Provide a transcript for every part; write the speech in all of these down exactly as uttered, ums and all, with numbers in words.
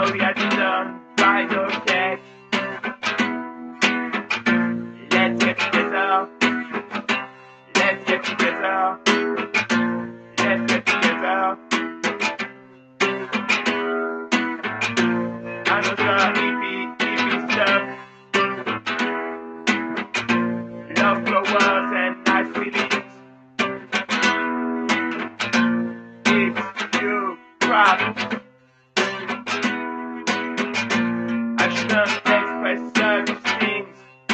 we are done, right, okay. Let's get together. Let's get together. Let's get together. Another hippie, hippie stuff. Love flowers and nice feelings. It's you, crap. I shouldn't express such things.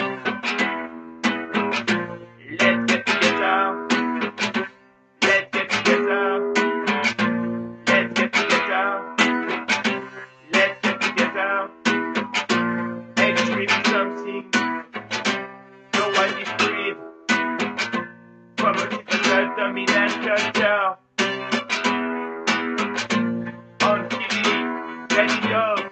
Let's get together. Let's get together. Let's get together. Let's get together. Extreme something. No one is free. Poverty is the dominant culture. On T V, radio.